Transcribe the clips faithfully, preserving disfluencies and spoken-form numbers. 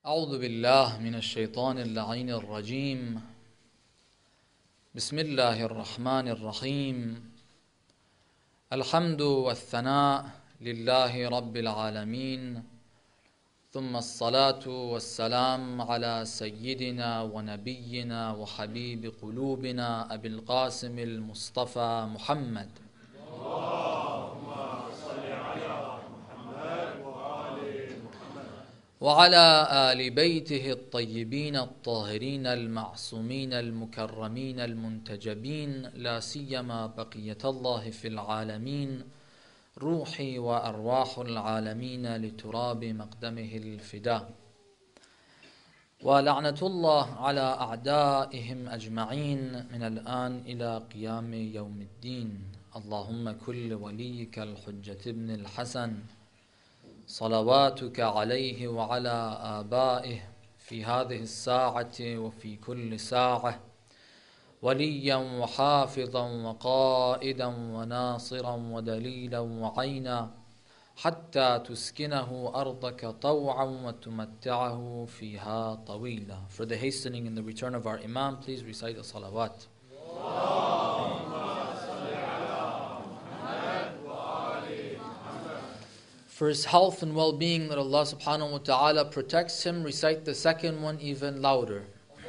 أعوذ بالله من الشيطان اللعين الرجيم. بسم الله الرحمن الرحيم. الحمد والثناء لله رب العالمين، ثم الصلاة والسلام على سيدنا ونبينا وحبيب قلوبنا أبي القاسم المصطفى محمد وعلى آل بيته الطيبين الطاهرين المعصومين المكرمين المنتجبين، لا سيما بقية الله في العالمين، روحي وأرواح العالمين لتراب مقدمه الفداء، ولعنة الله على أعدائهم أجمعين من الآن إلى قيام يوم الدين. اللهم كل وليك الحجة ابن الحسن صلواتك عليه وعلى آبائه في هذه الساعة وفي كل ساعة وليا وحافظا وقائدا وناصرا ودليلا وعينا، حتى تسكنه أرضك طوعا وتمتعه فيها طويلا. For the hastening and the return of our Imam, please recite a salawat. For his health and well-being, that Allah subhanahu wa ta'ala protects him, recite the second one even louder.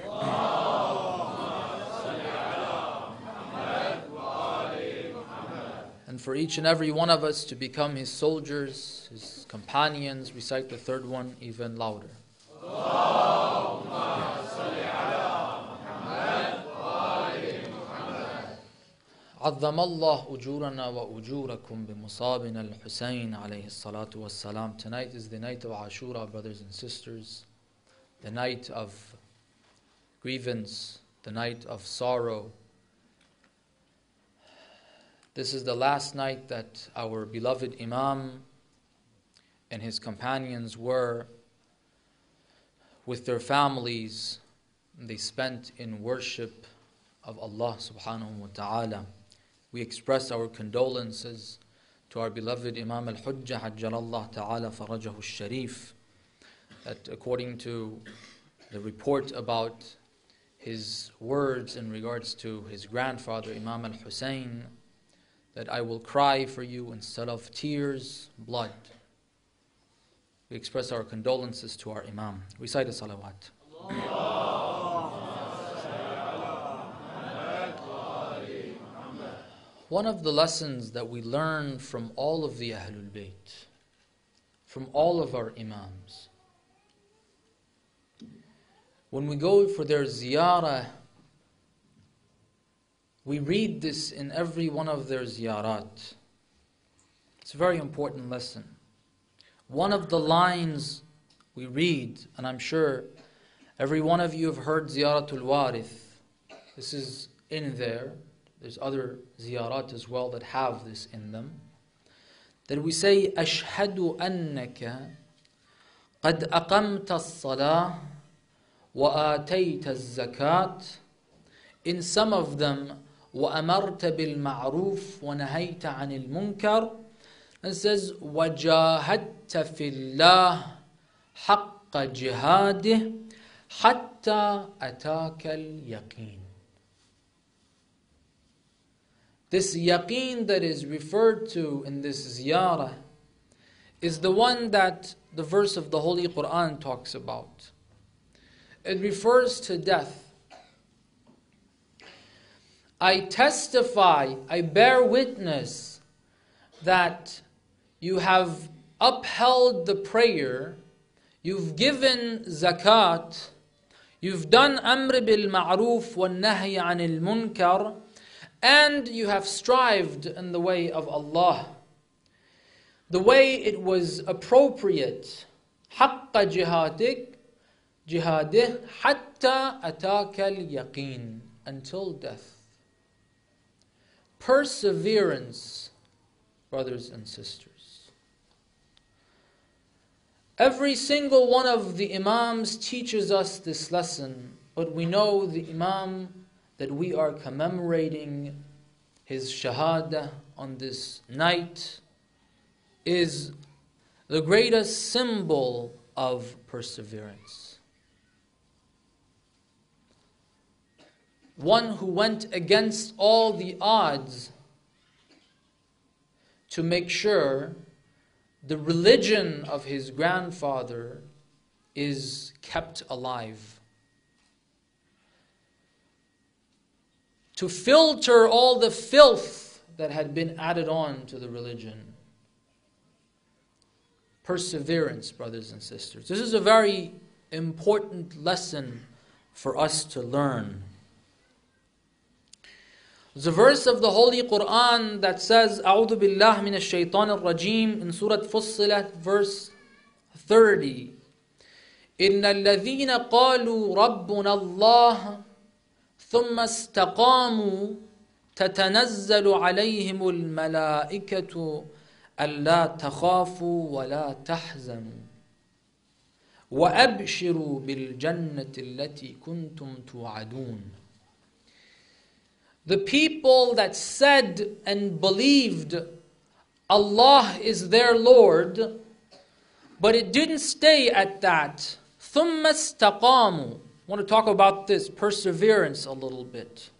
And for each and every one of us to become his soldiers, his companions, recite the third one even louder. عظم الله أجورنا وأجوركم بمصابنا الحسين عليه الصلاة والسلام. Tonight is the night of Ashura, brothers and sisters, the night of grievance, the night of sorrow. This is the last night that our beloved Imam and his companions were with their families. They spent in worship of Allah subhanahu wa ta'ala. We express our condolences to our beloved Imam al-Hujjah Ajjalallah ta'ala farajahu al-Sharif, that according to the report about his words in regards to his grandfather Imam al-Hussein, that I will cry for you instead of tears, blood. We express our condolences to our Imam. Recite a salawat. One of the lessons that we learn from all of the Ahlul Bayt, from all of our Imams, when we go for their ziyarah, we read this in every one of their ziyarat. It's a very important lesson. One of the lines we read, and I'm sure every one of you have heard Ziyaratul Warith. This is in there. There's other ziyarat as well that have this in them. That we say, أشهد أنك قد أقمت الصلاة وآتيت الزكاة. In some of them, وأمرت بالمعروف ونهيت عن المنكر. It says, وجاهدت في الله حق جهاده حتى أتاك اليقين. This yaqeen that is referred to in this ziyarah is the one that the verse of the Holy Quran talks about. It refers to death. I testify, I bear witness that you have upheld the prayer, you've given zakat, you've done amr bil ma'roof wa nahy anil munkar, and you have strived in the way of Allah, the way it was appropriate. حَقَّ جِهَادِكَ جِهَادِهِ حَتَّى أَتَاكَ الْيَقِينَ. Until death. Perseverance, brothers and sisters. Every single one of the Imams teaches us this lesson, but we know the Imam that we are commemorating his shahada on this night is the greatest symbol of perseverance. one who went against all the odds to make sure the religion of his grandfather is kept alive. To filter all the filth that had been added on to the religion. Perseverance, brothers and sisters. This is a very important lesson for us to learn. There's a verse of the Holy Quran that says, أعوذ بالله من الشيطان الرجيم, in Surah Fussilat, verse thirty. إن الذين قالوا ربنا الله ثم استقاموا تتنزل عليهم الملائكة ألا تخافوا ولا تحزنوا وأبشروا بالجنة التي كنتم توعدون. The people that said and believed Allah is their Lord, but it didn't stay at that. ثم استقاموا. I want to talk about this perseverance a little bit.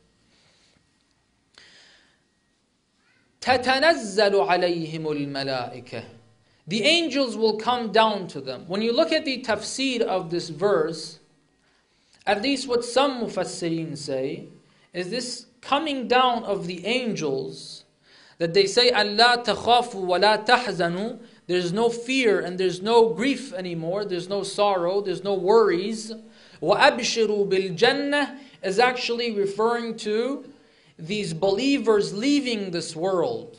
تتنزل عليهم الملائكة. The angels will come down to them. When you look at the tafsir of this verse, at least what some mufassirin say, is this coming down of the angels, that they say, Allah takhafu wa la tahzanu, there's no fear and there's no grief anymore, there's no sorrow, there's no worries. Wa abshiru bil jannah is actually referring to these believers leaving this world.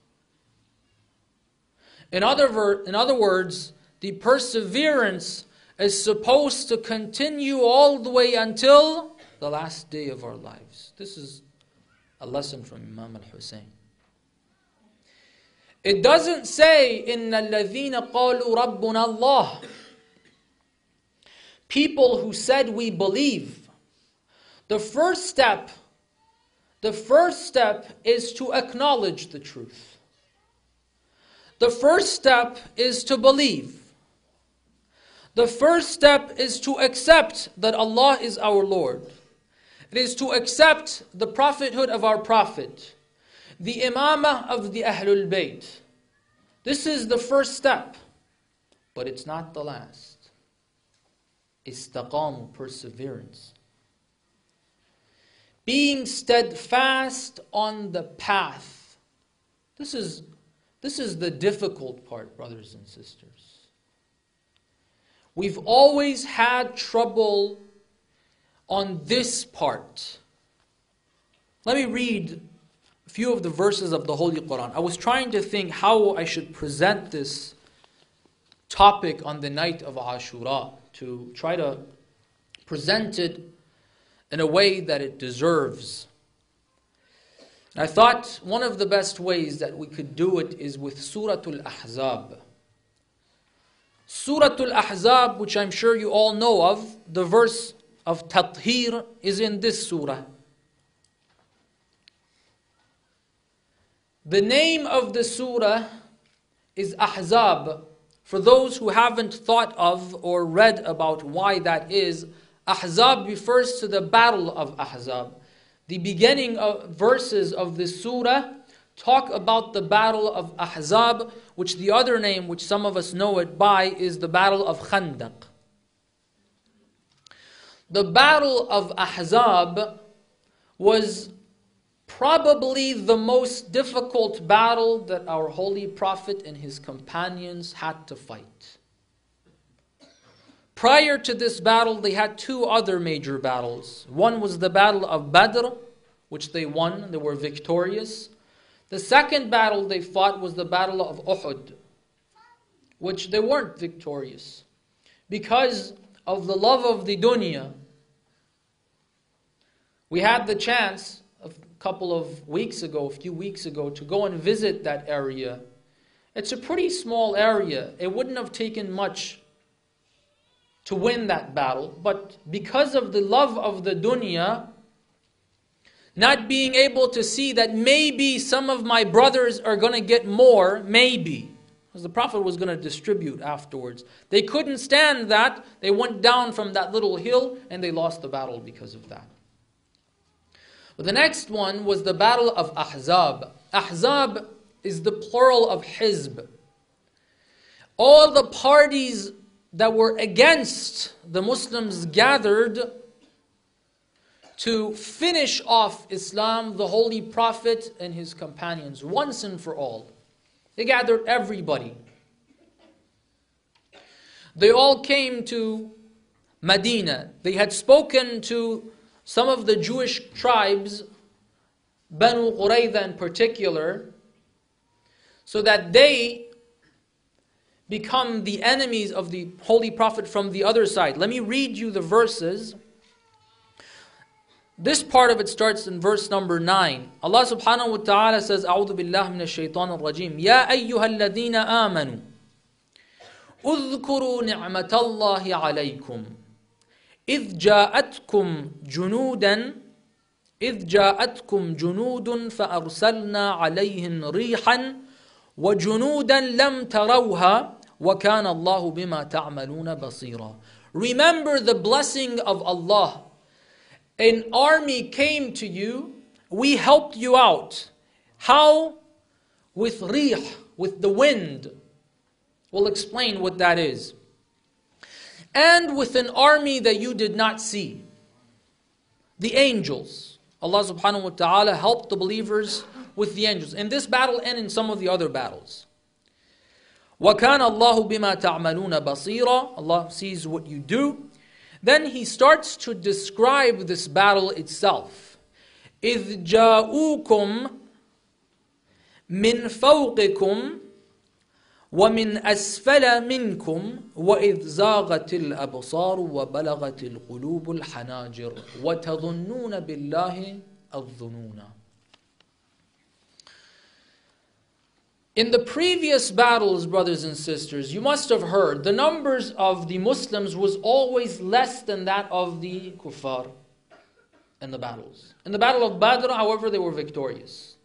In other, ver- in other words, the perseverance is supposed to continue all the way until the last day of our lives. This is a lesson from Imam al-Hussein. It doesn't say, إِنَّ الَّذِينَ قَالُوا رَبُّنَا اللَّهِ. People who said we believe. The first step, the first step is to acknowledge the truth. The first step is to believe. The first step is to accept that Allah is our Lord. It is to accept the prophethood of our Prophet, the imamah of the Ahlul Bayt. This is the first step, but it's not the last. Istaqamu, perseverance. Being steadfast on the path. This is, this is the difficult part, brothers and sisters. We've always had trouble on this part. Let me read a few of the verses of the Holy Quran. I was trying to think how I should present this topic on the night of Ashura, to try to present it in a way that it deserves. And I thought one of the best ways that we could do it is with Suratul Ahzab. Suratul Ahzab, which I'm sure you all know of, the verse of Tathir is in this surah. The name of the surah is Ahzab. For those who haven't thought of or read about why that is, Ahzab refers to the battle of Ahzab. The beginning of verses of this surah talk about the battle of Ahzab, which the other name, which some of us know it by, is the battle of Khandaq. The battle of Ahzab was probably the most difficult battle that our Holy Prophet and his companions had to fight. Prior to this battle, they had two other major battles. One was the battle of Badr, which they won, they were victorious. The second battle they fought was the battle of Uhud, which they weren't victorious. Because of the love of the dunya, we had the chance a couple of weeks ago, a few weeks ago, to go and visit that area. It's a pretty small area. It wouldn't have taken much to win that battle, but because of the love of the dunya, not being able to see that maybe some of my brothers are going to get more, maybe, because the Prophet was going to distribute afterwards. They couldn't stand that. They went down from that little hill and they lost the battle because of that. But the next one was the battle of Ahzab. Ahzab is the plural of Hizb. All the parties that were against the Muslims gathered to finish off Islam, the Holy Prophet and his companions, once and for all. They gathered everybody. They all came to Medina. They had spoken to some of the Jewish tribes, Banu Qurayza in particular, so that they become the enemies of the Holy Prophet from the other side. Let me read you the verses. This part of it starts in verse number nine. Allah subhanahu wa ta'ala says, أعوذ بالله من الشيطان الرجيم يا أيها الذين آمنوا اذكروا نعمة الله عليكم إذ جاءتكم جنودا إذ جاءتكم جنود فأرسلنا عليهم ريحا وجنودا لم تروها وكان الله بما تعملون بصيرا. Remember the blessing of Allah. An army came to you, we helped you out. How? With rih, with the wind. We'll explain what that is. And with an army that you did not see. The angels. Allah subhanahu wa ta'ala helped the believers with the angels. In this battle and in some of the other battles. وَكَانَ اللَّهُ بِمَا تَعْمَلُونَ بَصِيرًا. Allah sees what you do. Then he starts to describe this battle itself. إِذْ جَاءُوكُمْ مِنْ فَوْقِكُمْ وَمِنْ أَسْفَلَ مِنْكُمْ وَإِذْ زَاغَتِ الْأَبْصَارُ وَبَلَغَتِ الْقُلُوبُ الْحَنَاجِرَ وَتَظُنُّونَ بِاللَّهِ الظُّنُونَ. In the previous battles, brothers and sisters, you must have heard the numbers of the Muslims was always less than that of the kuffar in the battles. In the battle of Badr, however, they were victorious.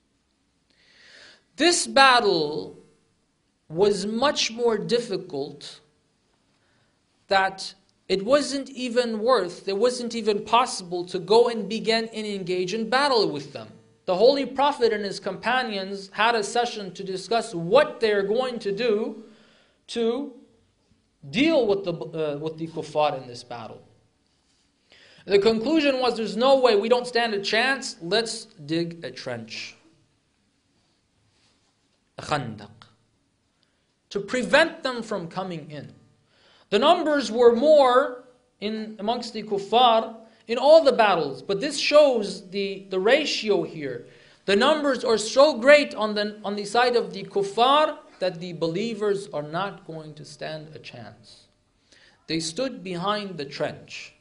This battle was much more difficult, that it wasn't even worth, it wasn't even possible to go and begin and engage in battle with them. The Holy Prophet and his companions had a session to discuss what they're going to do to deal with the, uh, with the kuffar in this battle. The conclusion was, there's no way, we don't stand a chance, let's dig a trench. A khandaq. To prevent them from coming in. The numbers were more in amongst the kuffar in all the battles, but this shows the, the ratio here. The numbers are so great on the, on the side of the kuffar that the believers are not going to stand a chance. They stood behind the trench.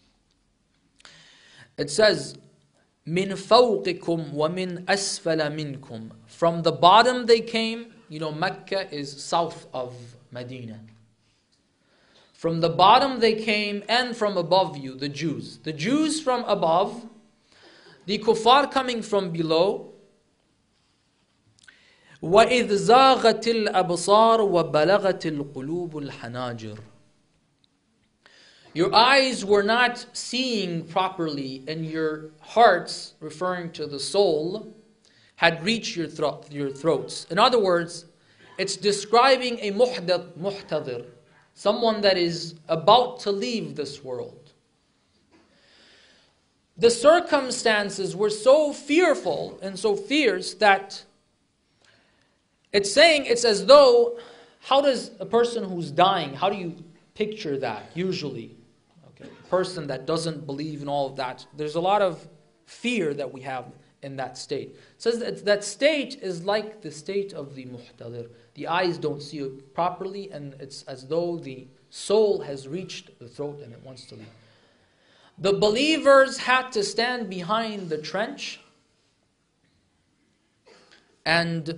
It says, مِنْ فَوْقِكُمْ وَمِنْ أَسْفَلَ مِنْكُمْ. From the bottom they came. You know, Mecca is south of Medina. From the bottom they came, and from above you, the Jews. The Jews from above, the kuffar coming from below. وَإِذْ زَاغَتِ الْأَبْصَارُ وَبَلَغَتِ الْقُلُوبُ الْحَنَاجِرُ. Your eyes were not seeing properly, and your hearts, referring to the soul, had reached your, thro- your throats. In other words, it's describing a muhdath, muhtadir, someone that is about to leave this world. The circumstances were so fearful and so fierce that it's saying, it's as though, how does a person who's dying, how do you picture that usually? Okay, a person that doesn't believe in all of that, there's a lot of fear that we have in that state. It says that that state is like the state of the muhtadir. The eyes don't see it properly, and it's as though the soul has reached the throat and it wants to leave. The believers had to stand behind the trench and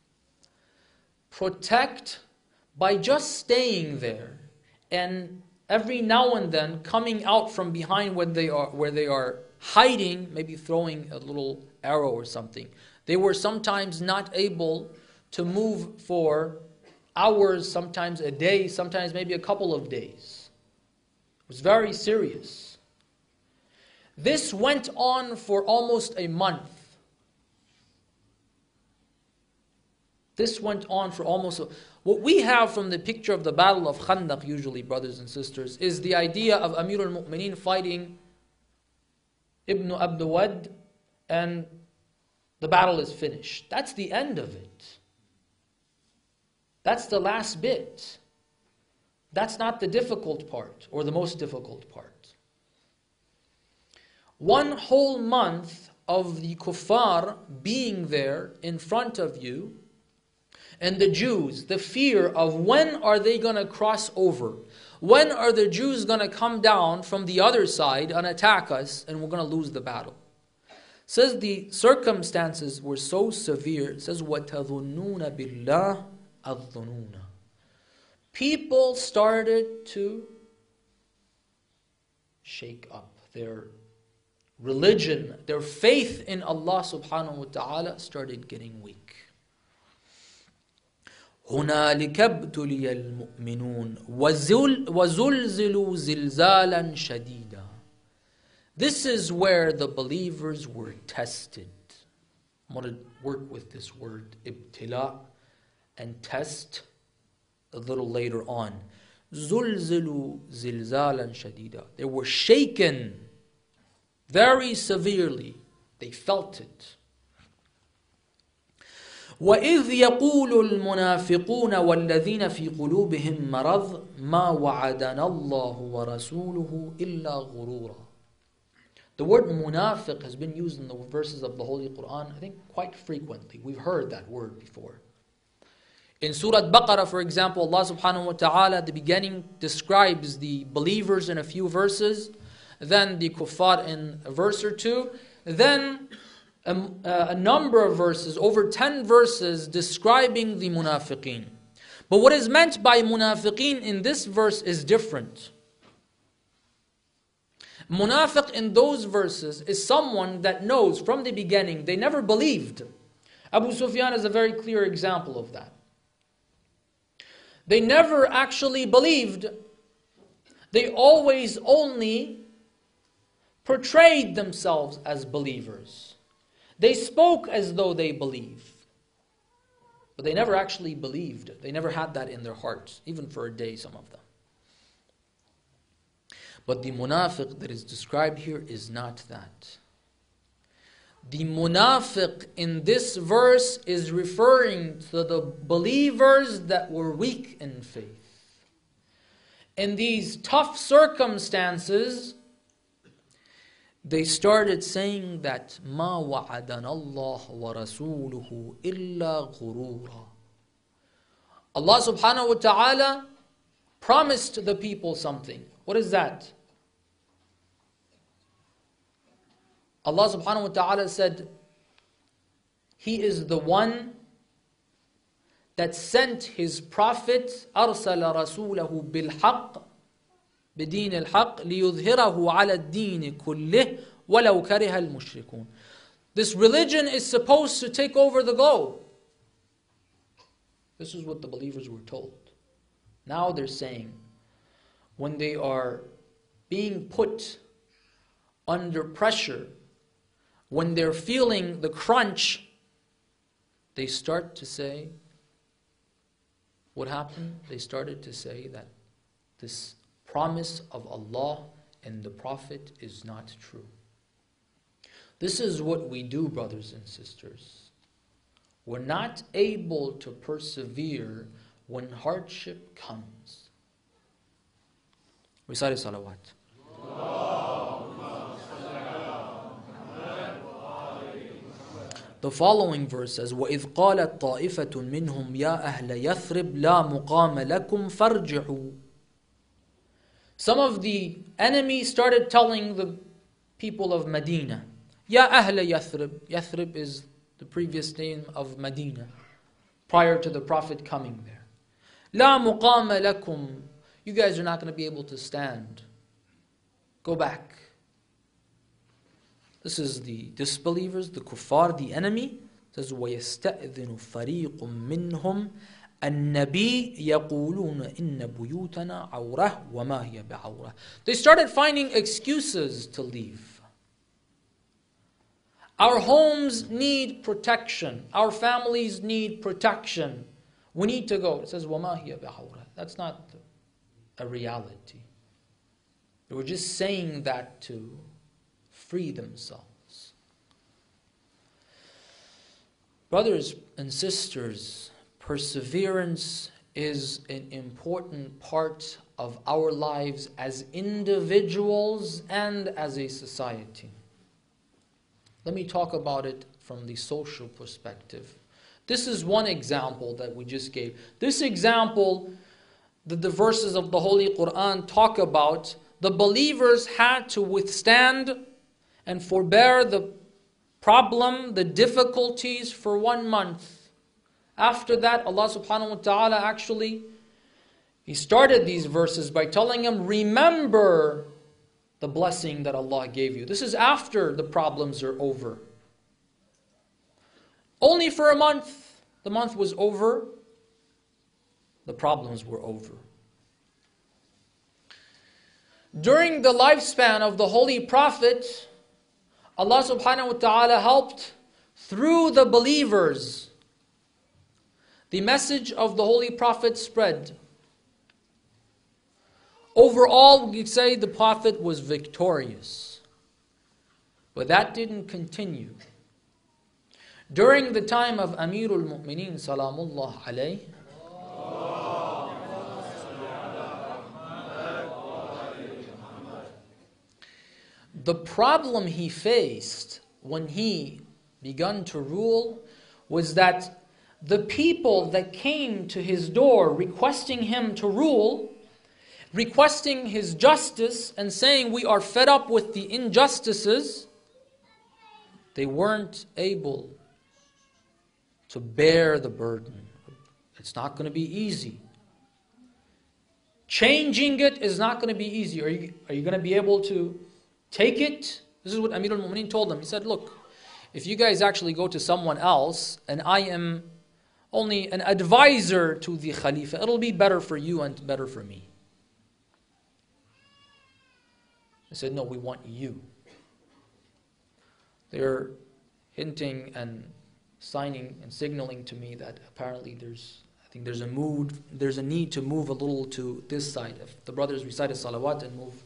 protect by just staying there, and every now and then coming out from behind where they are, where they are hiding, maybe throwing a little arrow or something. They were sometimes not able to move for hours, sometimes a day, sometimes maybe a couple of days. It was very serious. This went on for almost a month. This went on for almost a... What we have from the picture of the Battle of Khandaq, usually, brothers and sisters, is the idea of Amir al-Mu'mineen fighting Ibn Abd Wad, and the battle is finished. That's the end of it. That's the last bit. That's not the difficult part, or the most difficult part. One whole month of the kuffar being there in front of you, and the Jews, the fear of when are they going to cross over? When are the Jews going to come down from the other side and attack us, and we're going to lose the battle? Says the circumstances were so severe. It says, وَتَظُنُّونَ بِاللَّهِ الظُّنُونَ. People started to shake up. Their religion, their faith in Allah subhanahu wa ta'ala started getting weak. هُنَالِكَ ابْتُلِيَ الْمُؤْمِنُونَ وَزُلْزِلُوا زِلْزَالًا شَدِيدًا. This is where the believers were tested. I'm going to work with this word, ibtila, and test a little later on. زُلْزِلُوا زِلْزَالًا شَدِيدًا. They were shaken very severely. They felt it. وَإِذْ يَقُولُ الْمُنَافِقُونَ وَالَّذِينَ فِي قُلُوبِهِمْ مَرَضٌ مَا وَعَدَنَا اللَّهُ وَرَسُولُهُ إِلَّا غُرُورًا. The word munafiq has been used in the verses of the Holy Quran, I think, quite frequently. We've heard that word before. In Surah Baqarah, for example, Allah subhanahu wa ta'ala at the beginning describes the believers in a few verses, then the kuffar in a verse or two, then a, a number of verses, over ten verses describing the munafiqeen. But what is meant by munafiqeen in this verse is different. Munafiq in those verses is someone that knows from the beginning they never believed. Abu Sufyan is a very clear example of that. They never actually believed. They always only portrayed themselves as believers. They spoke as though they believe. But they never actually believed. They never had that in their hearts, even for a day, some of them. But the munafiq that is described here is not that. The munafiq in this verse is referring to the believers that were weak in faith. In these tough circumstances, they started saying that مَا وَعَدَنَا اللَّهُ وَرَسُولُهُ إِلَّا غُرُورًا. Allah subhanahu wa ta'ala promised the people something. What is that? Allah subhanahu wa ta'ala said, He is the one that sent His Prophet أَرْسَلَ رَسُولَهُ بِالْحَقِّ بِدِينِ الْحَقِّ لِيُظْهِرَهُ عَلَى الدِّينِ كُلِّهِ وَلَوْ كَرِهَ الْمُشْرِكُونَ. This religion is supposed to take over the globe. This is what the believers were told. Now they're saying, when they are being put under pressure, when they're feeling the crunch, they start to say, what happened? They started to say that this promise of Allah and the Prophet is not true. This is what we do, brothers and sisters. We're not able to persevere when hardship comes. Recite salawat. The following verse says, وَإِذْ قَالَتْ طَائِفَةٌ مِّنْهُمْ يَا أَهْلَ يَثْرِبْ لَا مُقَامَ لَكُمْ فَارْجِعُوا. Some of the enemies started telling the people of Medina, Ya Ahl Yathrib. Yathrib is the previous name of Medina, prior to the Prophet coming there. La muqama lakum. You guys are not going to be able to stand. Go back. This is the disbelievers, the kuffar, the enemy. It says, وَيَسْتَأْذِنُ فَرِيقٌ مِّنْهُمْ النبي يقولون إن بيوتنا عورة وما هي بعورة. They started finding excuses to leave. Our homes need protection. Our families need protection. We need to go. It says, وَمَا هِيَ بِعَوْرَةٍ. That's not a reality. They were just saying that to free themselves. Brothers and sisters, perseverance is an important part of our lives as individuals and as a society. Let me talk about it from the social perspective. This is one example that we just gave. This example that the verses of the Holy Quran talk about, the believers had to withstand and forbear the problem, the difficulties for one month. After that, Allah subhanahu wa ta'ala actually, He started these verses by telling them, remember the blessing that Allah gave you. This is after the problems are over. Only for a month. The month was over. The problems were over. During the lifespan of the Holy Prophet, Allah subhanahu wa ta'ala helped through the believers. The message of the Holy Prophet spread. Overall, we could say the Prophet was victorious. But that didn't continue. During the time of Amirul Mu'mineen, Salamullah alayh, the problem he faced when he began to rule was that the people that came to his door requesting him to rule, requesting his justice and saying we are fed up with the injustices, they weren't able to bear the burden. It's not going to be easy. Changing it is not going to be easy. Are you, are you going to be able to take it? This is what Amir al-Mu'mineen told them. He said, look, if you guys actually go to someone else and I am only an advisor to the Khalifa, it'll be better for you and better for me. They said, no, we want you. They're hinting and signing and signaling to me that apparently there's, I think there's a mood, there's a need to move a little to this side. If the brothers recite a salawat and move.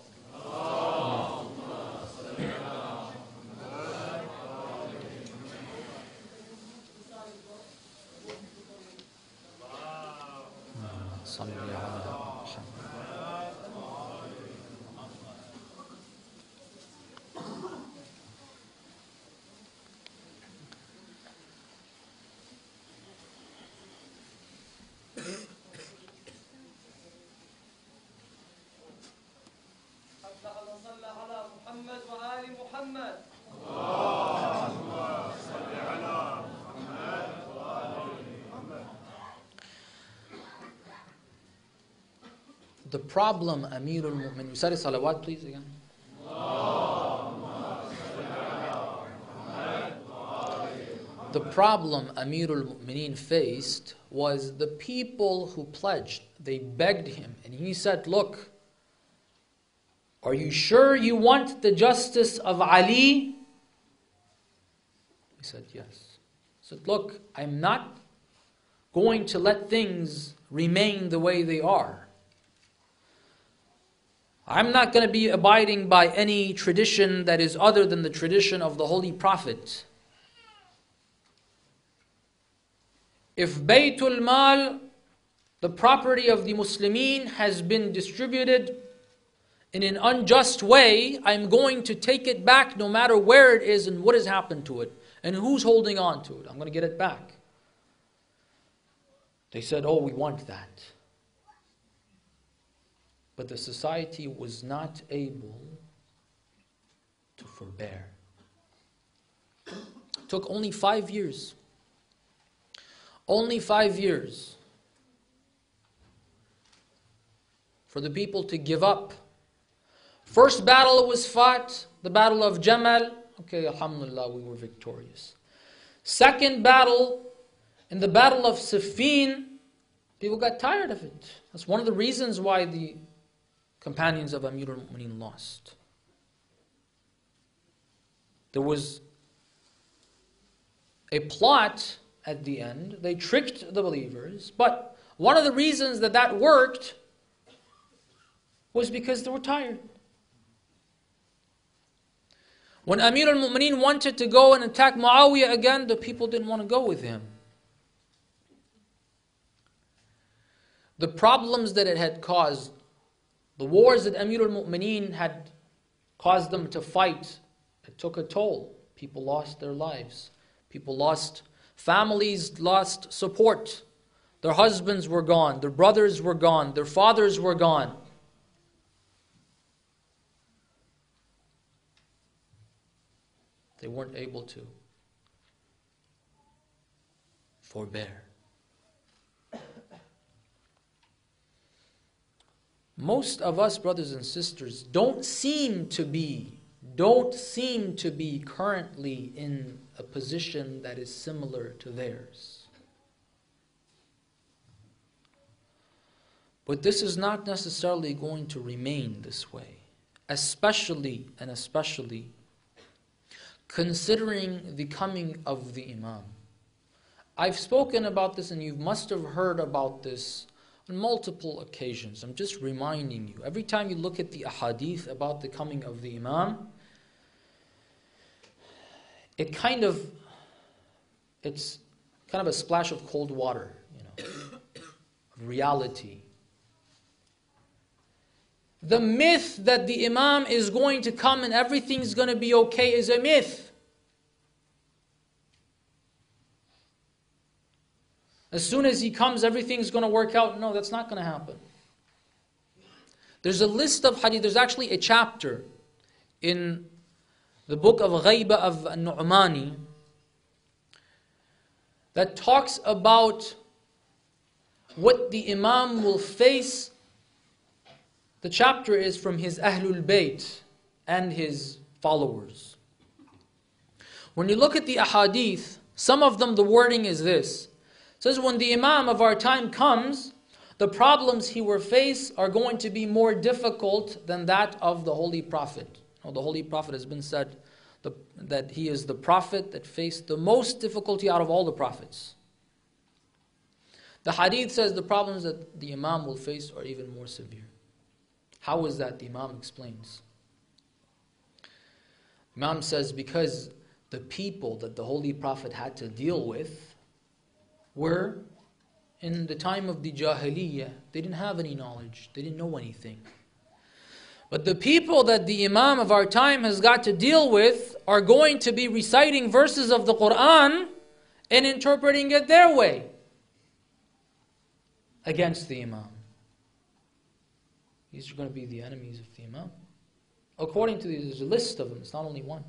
The problem, Amirul Mu'min, recite salawat please again. The problem Amirul Mu'mineen faced was the people who pledged. They begged him and he said, look, are you sure you want the justice of Ali? He said, yes. He said, look, I'm not going to let things remain the way they are. I'm not going to be abiding by any tradition that is other than the tradition of the Holy Prophet. If Baytul Mal, the property of the Muslimin, has been distributed in an unjust way, I'm going to take it back no matter where it is and what has happened to it and who's holding on to it. I'm going to get it back. They said, oh, we want that. But the society was not able to forbear. It took only five years. Only five years for the people to give up. First battle was fought, the battle of Jamal. Okay, alhamdulillah, we were victorious. Second battle, in the battle of Siffin, people got tired of it. That's one of the reasons why the companions of Amir al-Mu'mineen lost. There was a plot at the end. They tricked the believers. But one of the reasons that that worked was because they were tired. When Amir al-Mu'mineen wanted to go and attack Muawiyah again, the people didn't want to go with him. The problems that it had caused, the wars that Amir al-Mu'mineen had caused them to fight, it took a toll. People lost their lives. People lost, families lost support. Their husbands were gone. Their brothers were gone. Their fathers were gone. They weren't able to forbear. Most of us, brothers and sisters, don't seem to be, don't seem to be currently in a position that is similar to theirs. But this is not necessarily going to remain this way, especially and especially considering the coming of the Imam. I've spoken about this and you must have heard about this on multiple occasions. I'm just reminding you. Every time you look at the ahadith about the coming of the Imam, it kind of, it's kind of a splash of cold water, you know, of reality. The myth that the Imam is going to come and everything's going to be okay is a myth. As soon as he comes, everything's going to work out. No, that's not going to happen. There's a list of hadith. There's actually a chapter in the book of Ghaiba of Nu'mani that talks about what the Imam will face. The chapter is from his Ahlul Bayt and his followers. When you look at the ahadith, some of them, the wording is this. It says, when the Imam of our time comes, the problems he will face are going to be more difficult than that of the Holy Prophet. Now, the Holy Prophet has been said the, that he is the Prophet that faced the most difficulty out of all the Prophets. The hadith says the problems that the Imam will face are even more severe. How is that? The Imam explains. Imam says because the people that the Holy Prophet had to deal with were in the time of the Jahiliyyah. They didn't have any knowledge. They didn't know anything. But the people that the Imam of our time has got to deal with are going to be reciting verses of the Quran and interpreting it their way against the Imam. These are going to be the enemies of the Imam. According to these, there's a list of them. It's not only one.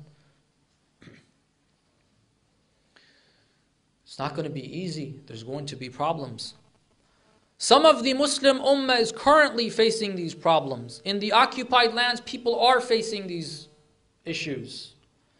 It's not going to be easy. There's going to be problems. Some of the Muslim Ummah is currently facing these problems. In the occupied lands, people are facing these issues.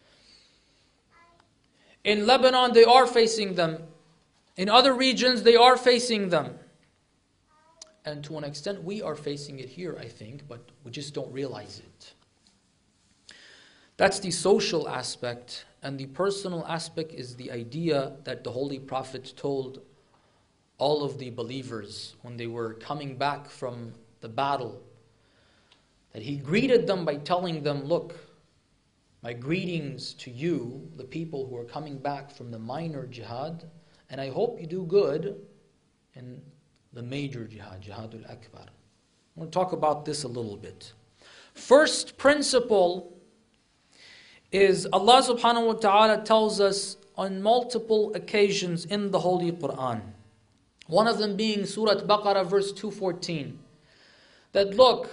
In Lebanon, they are facing them. In other regions, they are facing them. And to an extent, we are facing it here, I think, but we just don't realize it. That's the social aspect. And the personal aspect is the idea that the Holy Prophet told all of the believers when they were coming back from the battle. That he greeted them by telling them, look, my greetings to you, the people who are coming back from the minor jihad, and I hope you do good in the major jihad, Jihadul Akbar. I want to talk about this a little bit. First principle is Allah subhanahu wa ta'ala tells us on multiple occasions in the Holy Quran. One of them being Surah Baqarah verse two fourteen. That look,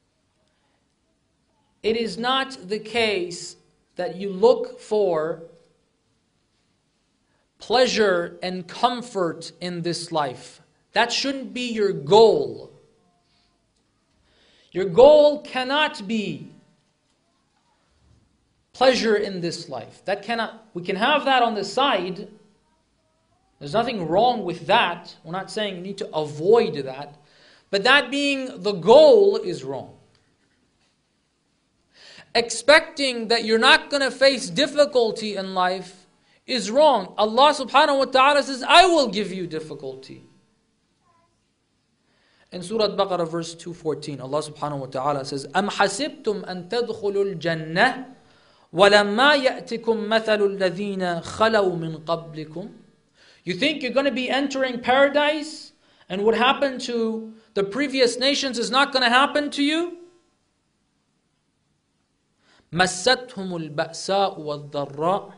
it is not the case that you look for pleasure and comfort in this life. That shouldn't be your goal. Your goal cannot be pleasure in this life. That cannot, we can have that on the side. There's nothing wrong with that. We're not saying you need to avoid that. But that being the goal is wrong. Expecting that you're not going to face difficulty in life is wrong. Allah subhanahu wa ta'ala says, I will give you difficulty. In Surah Al-Baqarah verse two fourteen, Allah subhanahu wa ta'ala says, أَمْ حَسِبْتُمْ أَن تَدْخُلُوا الْجَنَّةِ وَلَمَّا يَأْتِكُمْ مَثَلُ الَّذِينَ خَلَوْا مِنْ قَبْلِكُمْ. You think you're going to be entering paradise and what happened to the previous nations is not going to happen to you? مَسَّتْهُمُ الْبَأْسَاءُ وَالضَّرَّاءُ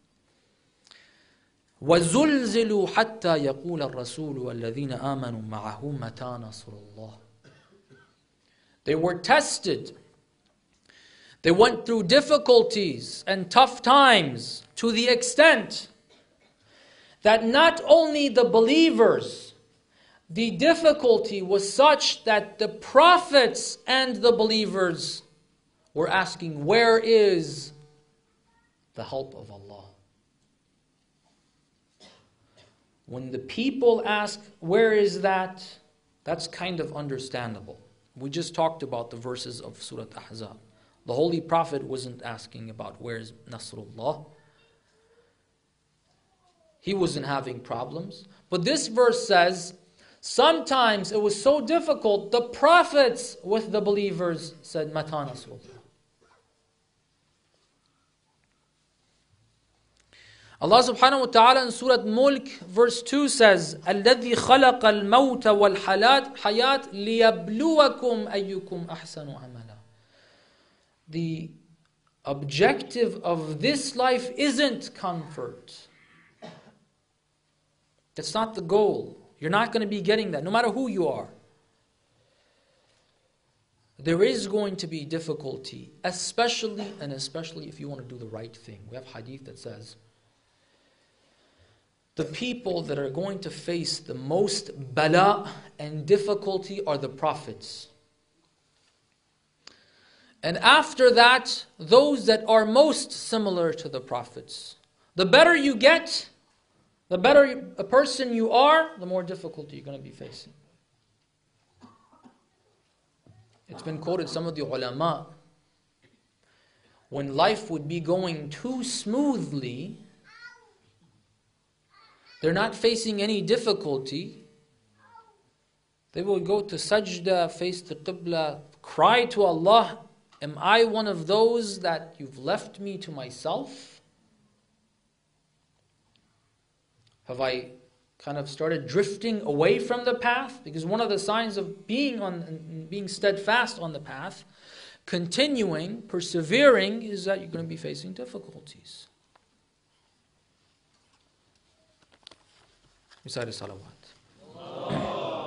وَزُلْزِلُوا حَتَّى يَقُولَ الرَّسُولُ وَالَّذِينَ آمَنُوا مَعَهُ مَتَى نَصْرُ اللَّهِ. They were tested. They went through difficulties and tough times to the extent that not only the believers, the difficulty was such that the prophets and the believers were asking, where is the help of Allah? When the people ask, where is that? That's kind of understandable. We just talked about the verses of Surah Ahzab. The Holy Prophet wasn't asking about where is Nasrullah. He wasn't having problems. But this verse says, sometimes it was so difficult, the prophets with the believers said, Mata Nasrullah. Allah subhanahu wa ta'ala in Surah Mulk verse two says, الَّذِي خَلَقَ الْمَوْتَ وَالْحَيَاةَ لِيَبْلُوَكُمْ أَيُّكُمْ أَحْسَنُ عَمَلًا. The objective of this life isn't comfort. That's not the goal. You're not going to be getting that, no matter who you are. There is going to be difficulty, especially and especially if you want to do the right thing. We have hadith that says, the people that are going to face the most bala and difficulty are the prophets. And after that, those that are most similar to the prophets. The better you get, the better a person you are, the more difficulty you're going to be facing. It's been quoted, some of the ulama, when life would be going too smoothly, they're not facing any difficulty, they will go to sajda, face the qibla, cry to Allah, am I one of those that you've left me to myself? Have I kind of started drifting away from the path? Because one of the signs of being on, being steadfast on the path, continuing, persevering, is that you're going to be facing difficulties. Recite salawat.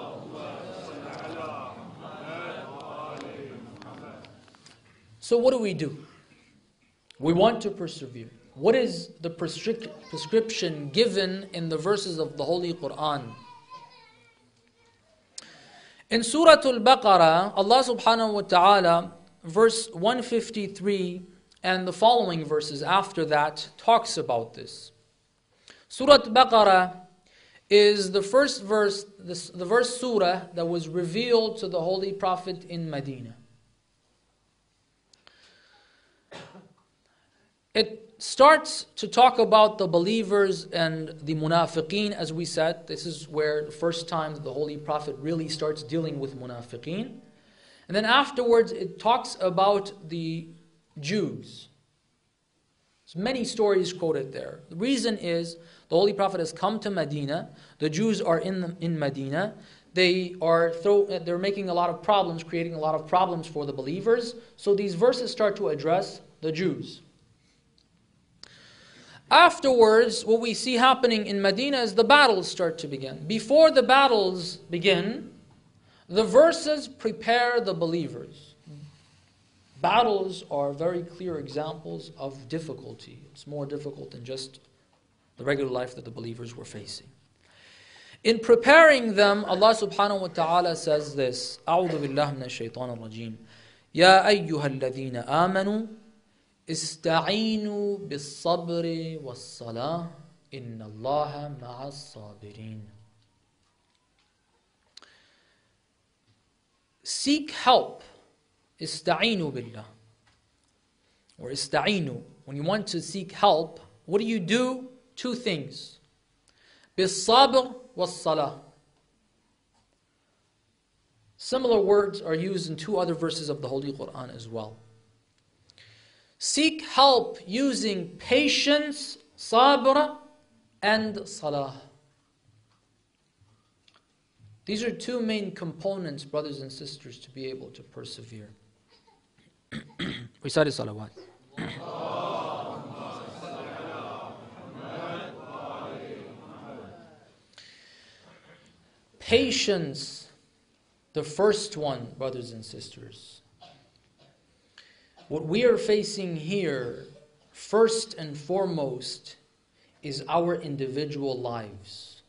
So what do we do? We want to persevere. What is the prescrip- prescription given in the verses of the Holy Quran? In Surah Al-Baqarah, Allah subhanahu wa ta'ala, verse one fifty-three and the following verses after that talks about this. Surah Al-Baqarah is the first verse, the, the verse surah that was revealed to the Holy Prophet in Medina. It starts to talk about the believers and the munafiqeen, as we said. This is where the first time the Holy Prophet really starts dealing with munafiqeen. And then afterwards it talks about the Jews. There's many stories quoted there. The reason is the Holy Prophet has come to Medina. The Jews are in the, in Medina. They are throw, they're making a lot of problems, creating a lot of problems for the believers. So these verses start to address the Jews. Afterwards, what we see happening in Medina is the battles start to begin. Before the battles begin, the verses prepare the believers. Battles are very clear examples of difficulty. It's more difficult than just the regular life that the believers were facing. In preparing them, Allah subhanahu wa ta'ala says this, أعوذ بالله من الشيطان الرجيم يا أيها الذين آمنوا استعينوا بالصبر والصلاة إن الله مع الصابرين. Seek help. Ista'inu billah. Or ista'inu. When you want to seek help, what do you do? two things. بِالصَّبْرِ وَالصَّلَاةِ. Similar words are used in two other verses of the Holy Quran as well. Seek help using patience, sabr, and salah. These are two main components, brothers and sisters, to be able to persevere. Recite salawat. Patience, the first one, brothers and sisters. What we are facing here, first and foremost, is our individual lives.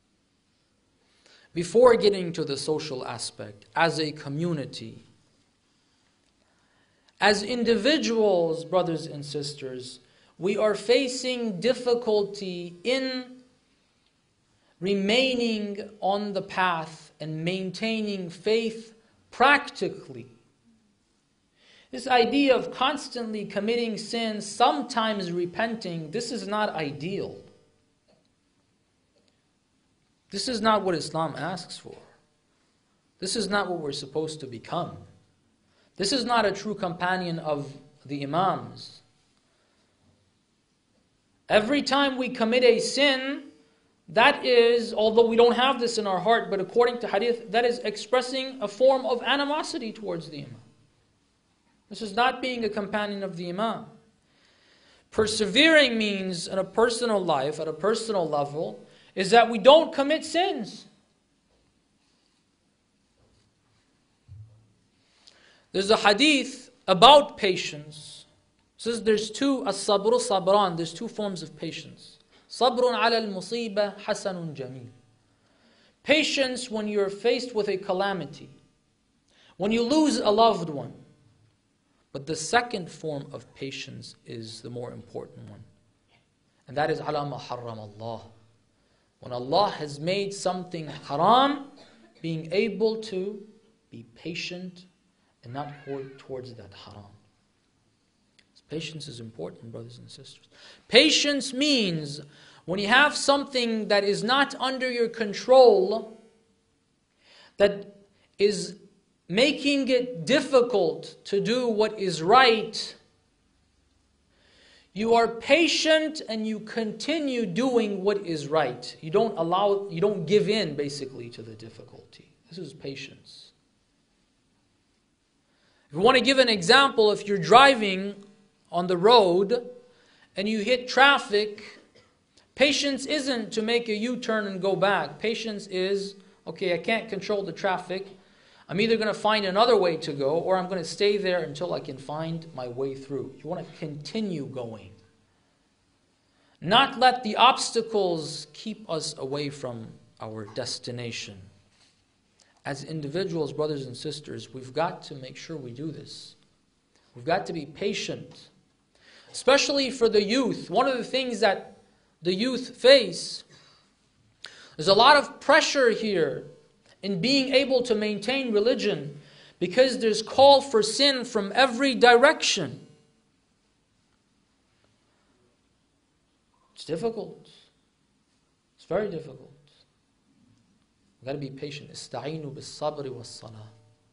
Before getting to the social aspect, as a community, as individuals, brothers and sisters, we are facing difficulty in remaining on the path and maintaining faith practically. This idea of constantly committing sins, sometimes repenting, this is not ideal. This is not what Islam asks for. This is not what we're supposed to become. This is not a true companion of the Imams. Every time we commit a sin, that is, although we don't have this in our heart, but according to hadith, that is expressing a form of animosity towards the Imam. This is not being a companion of the Imam. Persevering means, in a personal life, at a personal level, is that we don't commit sins. There's a hadith about patience. It says there's two, as-sabru sabran, there's two forms of patience. Sabrun ala al-musiba hasanun jameel. Patience when you're faced with a calamity, when you lose a loved one. But the second form of patience is the more important one. And that is ala ma harram Allah. When Allah has made something haram, being able to be patient and not hold towards that haram. Patience is important, brothers and sisters. Patience means when you have something that is not under your control, that is making it difficult to do what is right, you are patient and you continue doing what is right. You don't allow, you don't give in basically to the difficulty. This is patience. If you want to give an example, if you're driving on the road and you hit traffic, patience isn't to make a U-turn and go back. Patience is, okay, I can't control the traffic. I'm either going to find another way to go or I'm going to stay there until I can find my way through. You want to continue going. Not let the obstacles keep us away from our destination. As individuals, brothers and sisters, we've got to make sure we do this. We've got to be patient. Especially for the youth. One of the things that the youth face, there's a lot of pressure here in being able to maintain religion because there's call for sin from every direction. It's difficult. It's very difficult. We've got to be patient. Ista'inu bis-sabri was-salah.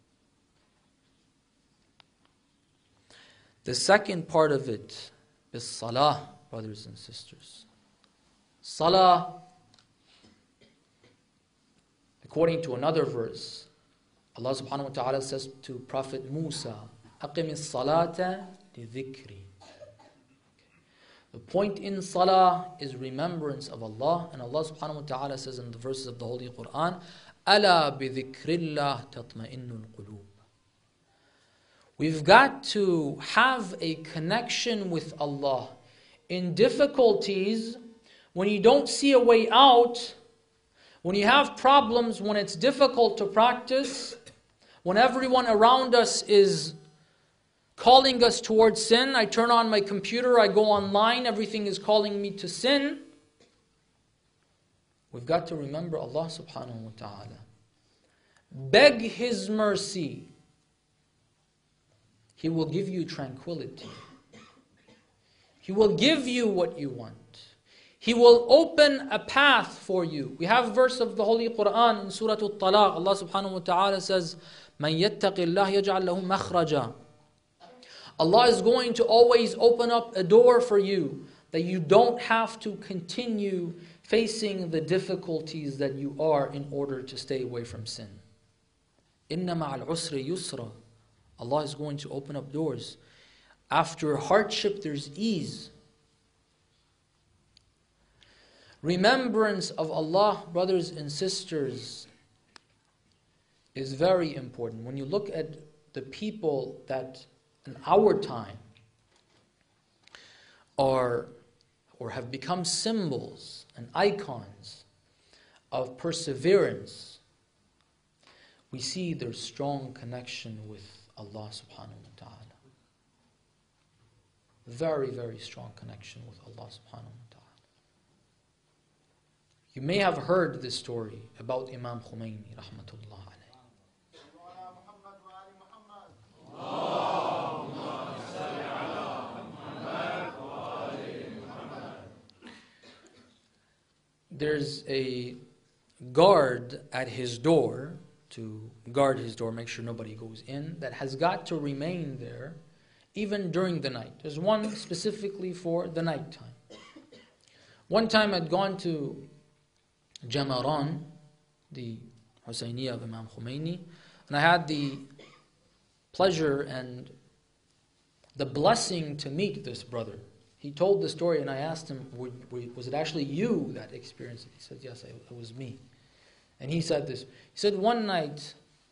The second part of it is salah, brothers and sisters. Salah, according to another verse, Allah subhanahu wa ta'ala says to Prophet Musa, أَقِمِ الصَّلَاةَ لِذِكْرِ. The point in salah is remembrance of Allah, and Allah subhanahu wa ta'ala says in the verses of the Holy Quran, أَلَا بِذِكْرِ اللَّهِ تَطْمَئِنُّ الْقُلُوبِ. We've got to have a connection with Allah. In difficulties, when you don't see a way out, when you have problems, when it's difficult to practice, when everyone around us is calling us towards sin, I turn on my computer, I go online, everything is calling me to sin. We've got to remember Allah subhanahu wa ta'ala. Beg His mercy. He will give you tranquility. He will give you what you want. He will open a path for you. We have a verse of the Holy Quran in Surah Al-Talaq. Allah subhanahu wa ta'ala says, مَنْ يَتَّقِ اللَّهِ يَجْعَلْ لَهُ مَخْرَجًا. Allah is going to always open up a door for you that you don't have to continue facing the difficulties that you are in order to stay away from sin. إِنَّ مَعَ الْعُسْرِ يُسْرًا. Allah is going to open up doors. After hardship, there's ease. Remembrance of Allah, brothers and sisters, is very important. When you look at the people that in our time are or have become symbols and icons of perseverance, we see their strong connection with Allah subhanahu wa ta'ala. Very, very strong connection with Allah subhanahu wa ta'ala. You may have heard this story about Imam Khomeini, rahmatullah alayh. There's a guard at his door to guard his door, make sure nobody goes in, that has got to remain there even during the night. There's one specifically for the night time. One time I'd gone to Jamaran, the Husayniyah of Imam Khomeini, and I had the pleasure and the blessing to meet this brother. He told the story and I asked him, was it actually you that experienced it? He said, yes, it was me. And he said this. He said, one night,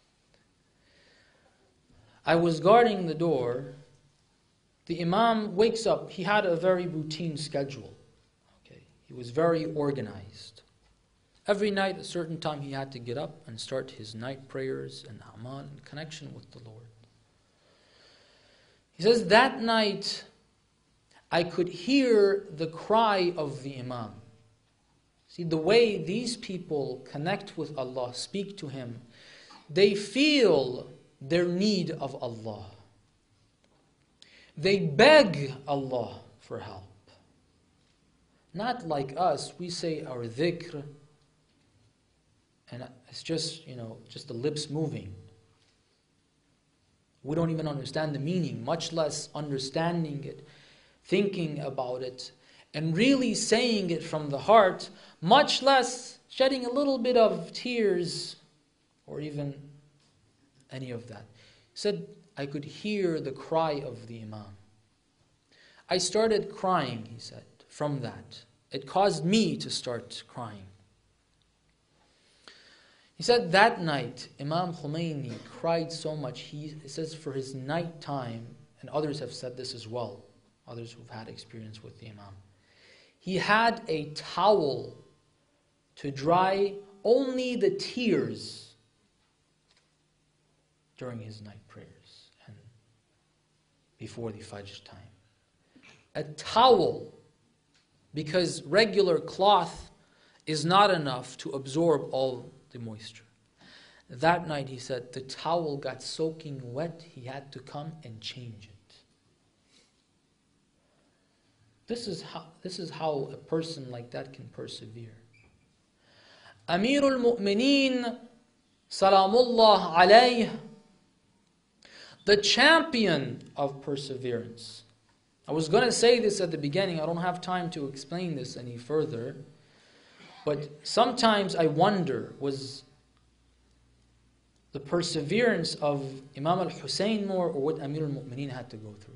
I was guarding the door. The Imam wakes up. He had a very routine schedule. Okay, he was very organized. Every night, at a certain time, he had to get up and start his night prayers and amal and connection with the Lord. He says, that night, I could hear the cry of the Imam. See, the way these people connect with Allah, speak to Him, they feel their need of Allah. They beg Allah for help. Not like us, we say our dhikr, and it's just, you know, just the lips moving. We don't even understand the meaning, much less understanding it, thinking about it, and really saying it from the heart, much less shedding a little bit of tears or even any of that. He said, I could hear the cry of the Imam. I started crying, he said, from that. It caused me to start crying. He said that night, Imam Khomeini cried so much, he says for his night time, and others have said this as well, others who've had experience with the Imam. He had a towel to dry only the tears during his night prayers and before the Fajr time. A towel, because regular cloth is not enough to absorb all the moisture. That night, he said, the towel got soaking wet. He had to come and change it. This is how, this is how a person like that can persevere. Amirul Mu'mineen, Salamullah alayh, the champion of perseverance. I was going to say this at the beginning. I don't have time to explain this any further. But sometimes I wonder, was the perseverance of Imam al-Hussein more, or what Amir al-Mu'mineen had to go through?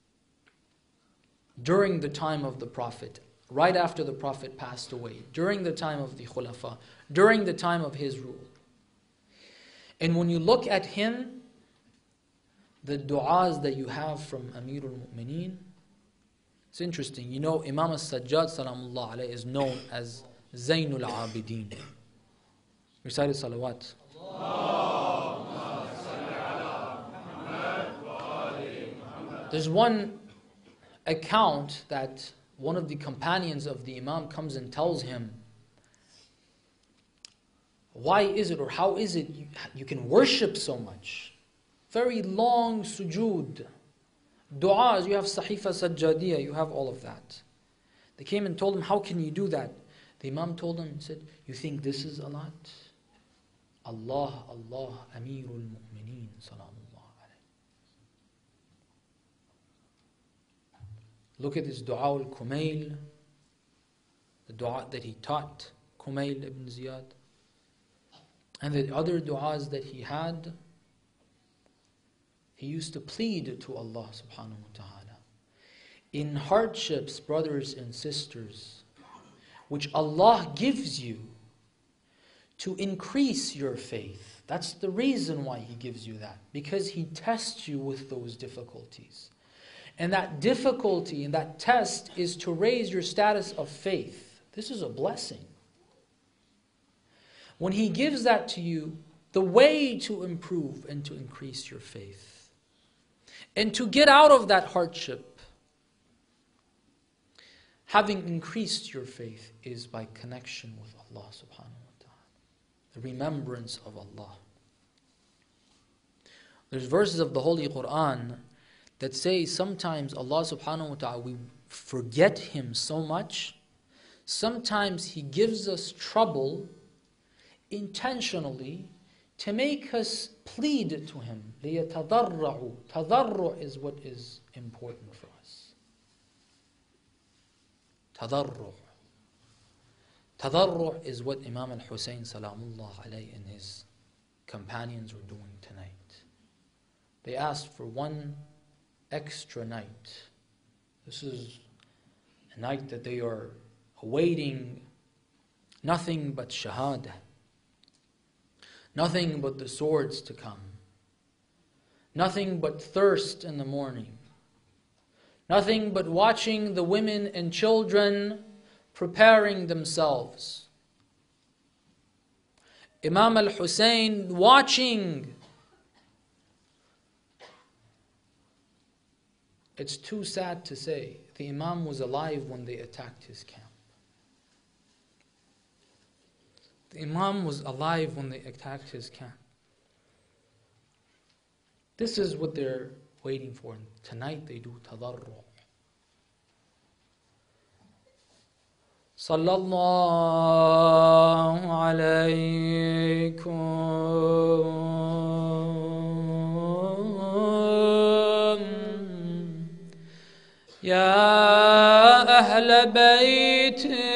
During the time of the Prophet, right after the Prophet passed away, during the time of the Khulafa, during the time of his rule. And when you look at him, the du'as that you have from Amir al-Mu'mineen, it's interesting. You know, Imam al-Sajjad salamullah alayhi is known as Zainul Abidin. Recited salawat. There's one account that one of the companions of the Imam comes and tells him, why is it or how is it you, you can worship so much? Very long sujood, du'as, you have Sahifa Sajjadiyah, you have all of that. They came and told him, how can you do that? The Imam told them and said, you think this is a lot? Allah, Allah, Amirul Mu'mineen, salamullah alayhi. Look at this dua al-Kumail, the dua that he taught Kumail ibn Ziyad, and the other du'as that he had. He used to plead to Allah subhanahu wa ta'ala. In hardships, brothers and sisters, which Allah gives you to increase your faith. That's the reason why He gives you that. Because He tests you with those difficulties. And that difficulty and that test is to raise your status of faith. This is a blessing. When He gives that to you, the way to improve and to increase your faith and to get out of that hardship, having increased your faith, is by connection with Allah subhanahu wa ta'ala. The remembrance of Allah. There's verses of the Holy Quran that say sometimes Allah subhanahu wa ta'ala, we forget Him so much. Sometimes He gives us trouble intentionally to make us plead to Him. لِيَتَضَرَّعُوا. Tadarru' is what is important for us. Tadarru'. Tadarru' is what Imam al-Husayn salamullah alayhi and his companions were doing tonight. They asked for one extra night. This is a night that they are awaiting nothing but shahada. Nothing but the swords to come. Nothing but thirst in the morning. Nothing but watching the women and children preparing themselves. Imam al-Husayn watching. It's too sad to say, the Imam was alive when they attacked his camp. The Imam was alive when they attacked his camp. This is what they're waiting for. And tonight they do tadarru'. Sallallahu alaykum Ya Ahl Bayt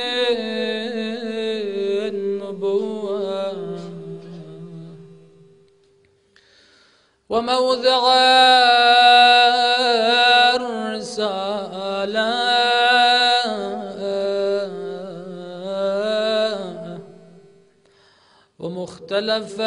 وموضع الرسالة ومختلف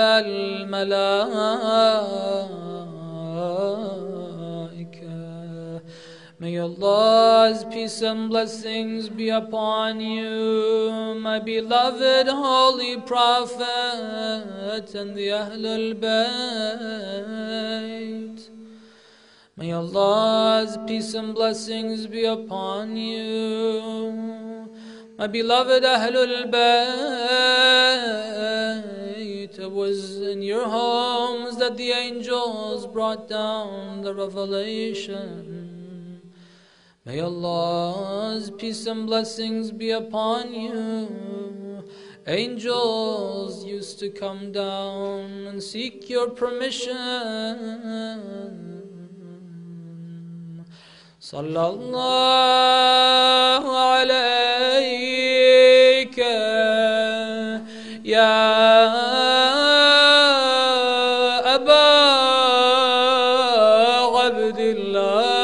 الملائكة. May Allah's peace and blessings be upon you, my beloved Holy Prophet and the Ahlul Bayt. May Allah's peace and blessings be upon you, my beloved Ahlul Bayt. It was in your homes that the angels brought down the revelation. May Allah's peace and blessings be upon you. Angels used to come down and seek your permission. Sallallahu alayka ya Aba Abdillah.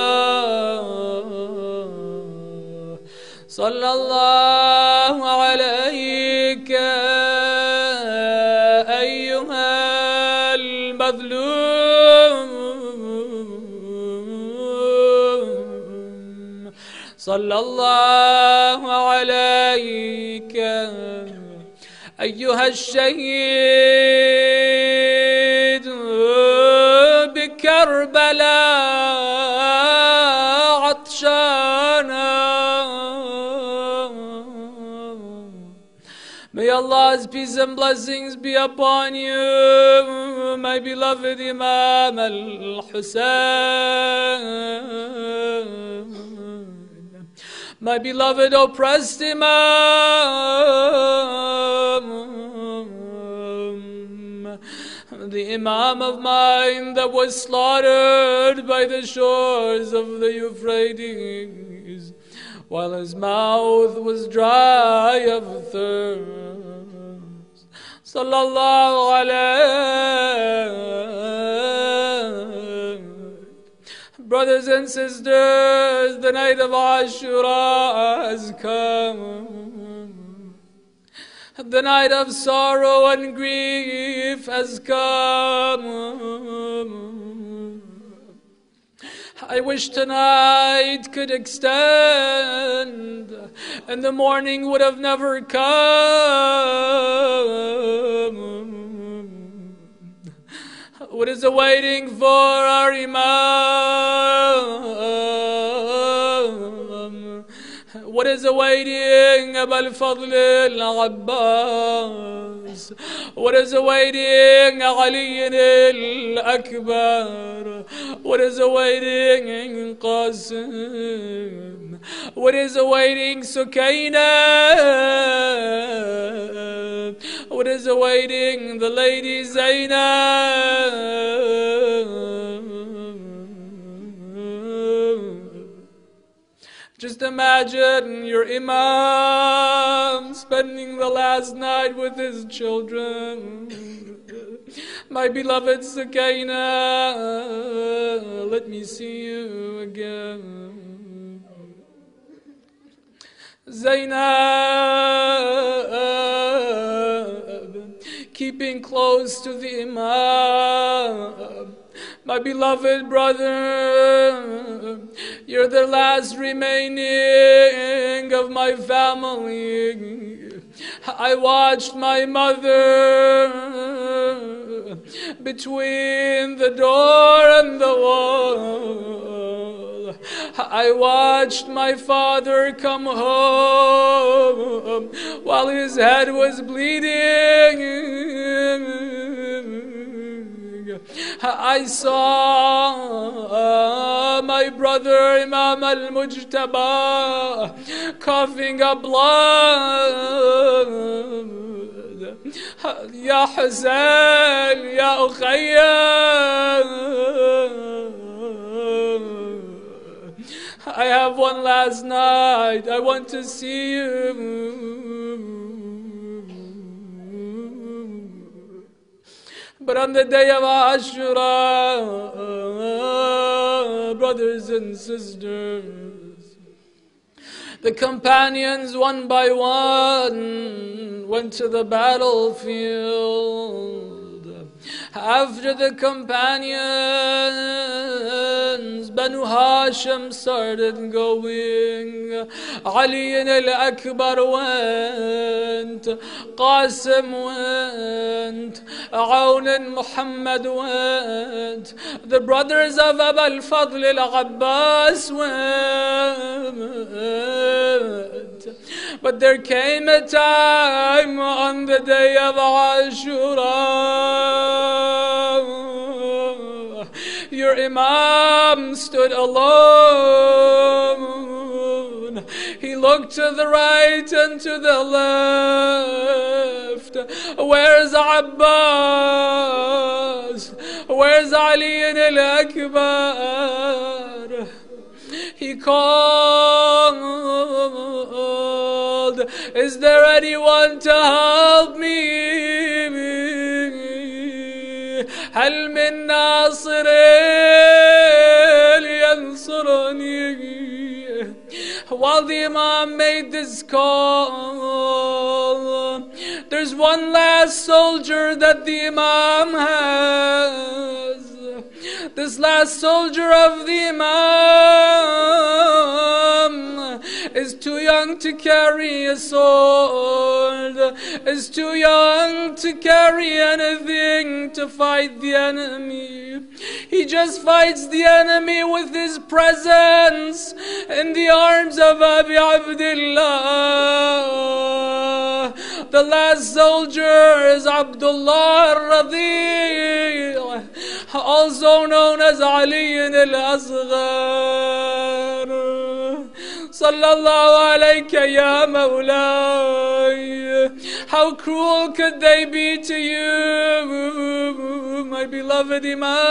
Sallallahu alayka ayyuha al-madhlum. Sallallahu alayka ayyuha al-shahid bi-Karbala atshana. May Allah's peace and blessings be upon you, my beloved Imam al-Husayn. My beloved oppressed Imam, the Imam of mine that was slaughtered by the shores of the Euphrates, while his mouth was dry of thirst. Sallallahu alayhi. Brothers and sisters, the night of Ashura has come. The night of sorrow and grief has come. I wish tonight could extend, and the morning would have never come. What is awaiting for our Imam? What is awaiting Aba al-Fadl al-Abbas? What is awaiting Ali al-Akbar? What is awaiting Qasim? What is awaiting Sukaina? What is awaiting the lady Zainab? Just imagine your Imam spending the last night with his children. My beloved Sukaina, let me see you again. Zainab, keeping close to the Imam. My beloved brother, you're the last remaining of my family. I watched my mother between the door and the wall. I watched my father come home while his head was bleeding. I saw my brother Imam al-Mujtaba coughing up blood. Ya Hussein, Ya Ukhayya, I have one last night. I want to see you. But on the day of Ashura, brothers and sisters, the companions one by one went to the battlefield. After the companions, Banu Hashim started going. Ali al-Akbar went, Qasim went, Aoun and Muhammad went, the brothers of Aba al-Fadl al-Abbas went. But there came a time on the day of Ashura, your Imam stood alone. He looked to the right and to the left. Where's Abbas? Where's Ali al-Akbar? He called, is there anyone to help me? هل من ناصر ينصرني? While the Imam made this call, there's one last soldier that the Imam has. This last soldier of the Imam is too young to carry a sword, is too young to carry anything to fight the enemy. He just fights the enemy with his presence in the arms of Abi Abdullah. The last soldier is Abdullah al-Radhi, also known as Ali al-Asghar. Sallallahu alayka ya Mawlay. How cruel could they be to you, my beloved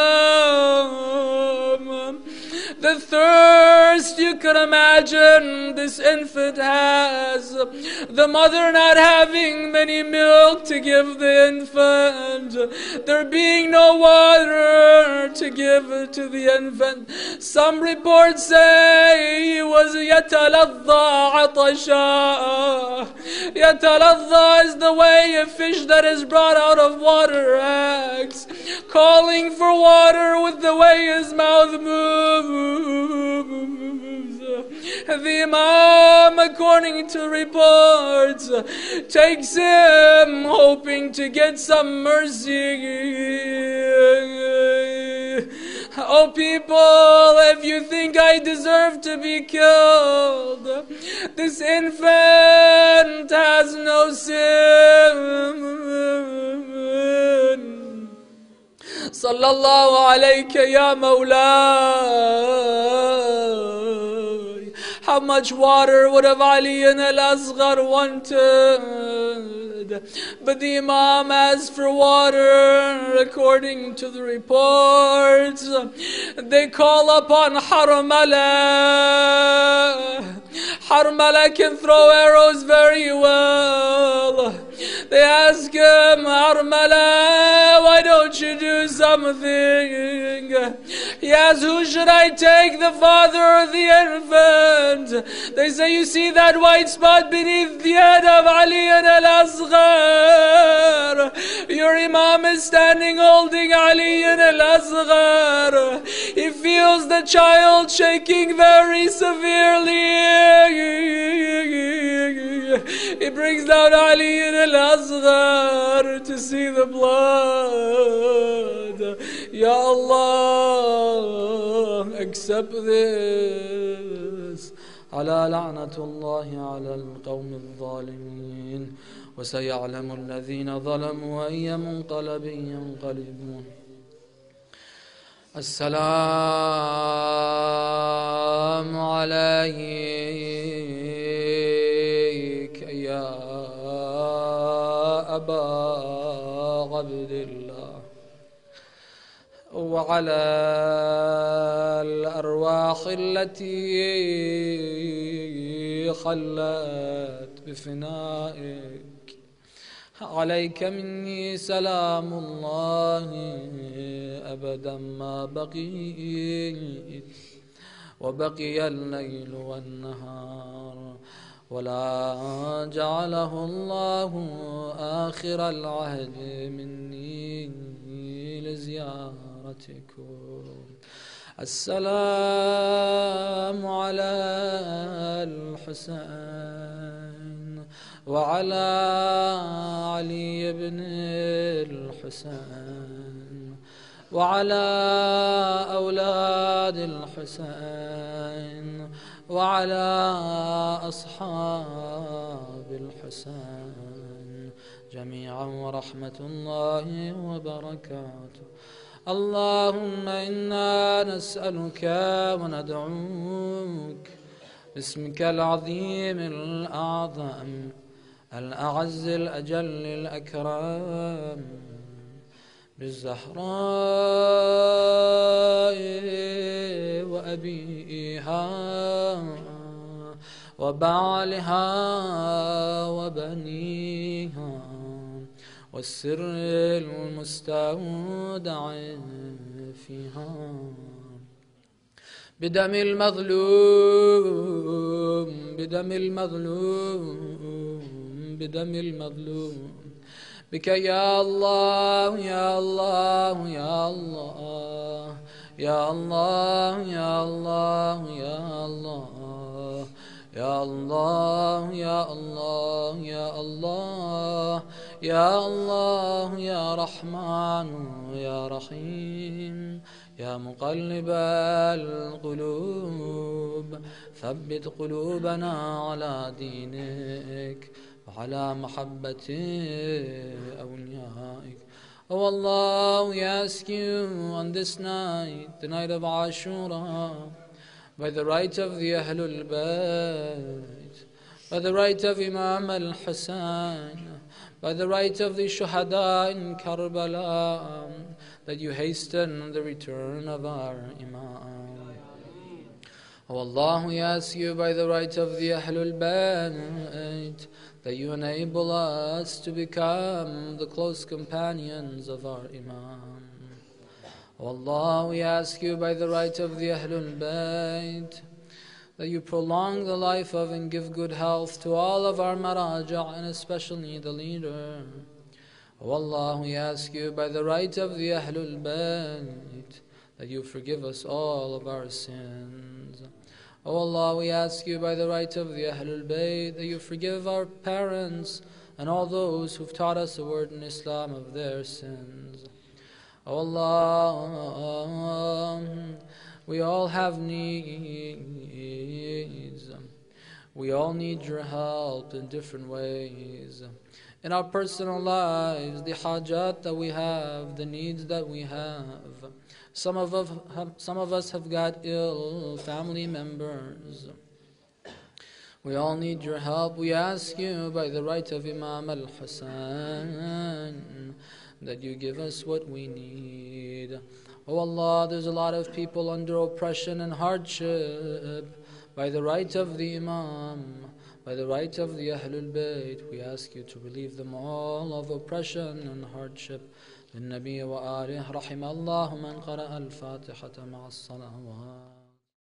Imam? The thirst you could imagine this infant has, the mother not having many milk to give the infant, there being no water to give to the infant. Some reports say he was yataladha atasha. Yataladha is the way a fish that is brought out of water acts, calling for water with the way his mouth moves. The Imam, according to reports, takes him hoping to get some mercy. Oh people, if you think I deserve to be killed, this infant has no sin. Sallallahu alayka ya Mawlay. How much water would have Ali and Al-Asghar wanted? But the Imam asked for water. According to the reports, they call upon Harmala. Harmala can throw arrows very well. They ask him, Harmala, why don't you do something? He asks, who should I take, the father or the infant? They say, you see that white spot beneath the head of Ali and Al-Asghar? Your Imam is standing holding Ali and Al-Asghar. He feels the child shaking very severely. He brings down Ali and Al-Asghar to see the blood. Ya Allah, accept this. على لعنة الله على القوم الظالمين وسيعلم الذين ظلموا أي منقلب ينقلبون. السلام عليك يا أبا عبد الله وعلى الأرواح التي خلت بفنائك. عليك مني سلام الله أبدا ما بقيت وبقي الليل والنهار، ولا جعله الله آخر العهد مني لزيارتكم. السلام على الحسين وعلى علي بن الحسين وعلى أولاد الحسين وعلى أصحاب الحسين جميعا ورحمة الله وبركاته. اللهم إنا نسألك وندعوك باسمك العظيم الأعظم الأعز الأجل الأكرم بالزهراء وأبيها وبعلها وبنيها والسر المستودع فيها بدم المظلوم بدم المظلوم بدم المظلوم بك يا الله يا الله يا الله يا الله يا الله يا الله يا الله يا الله يا الله يا الله يا رحمن يا رحيم يا مقلب القلوب ثبت قلوبنا على دينك وعلى محبة أوليائك. Oh Allah, we ask you on this night, the night of Ashura, by the right of the Ahlul Bayt, by the right of Imam al-Hassan, by the right of the Shuhada in Karbala, that you hasten the return of our Imam. O Allah, we ask you by the right of the Ahlul Bayt, that you enable us to become the close companions of our Imam. O Allah, we ask you by the right of the Ahlul Bayt, that you prolong the life of and give good health to all of our Maraja, and especially the leader. O Allah, we ask you by the right of the Ahlul Bayt, that you forgive us all of our sins. O Allah, we ask you by the right of the Ahlul Bayt, that you forgive our parents and all those who've taught us a word in Islam of their sins. O Allah, we all have needs. We all need your help in different ways. In our personal lives, the hajat that we have, the needs that we have. Some of us have, some of us have got ill family members. We all need your help. We ask you by the right of Imam al-Hassan that you give us what we need. Oh Allah, there's a lot of people under oppression and hardship. By the right of the Imam, by the right of the Ahlul Bayt, we ask you to relieve them all of oppression and hardship. للنبي وآله رحم الله من قرأ الفاتحة مع الصلوات.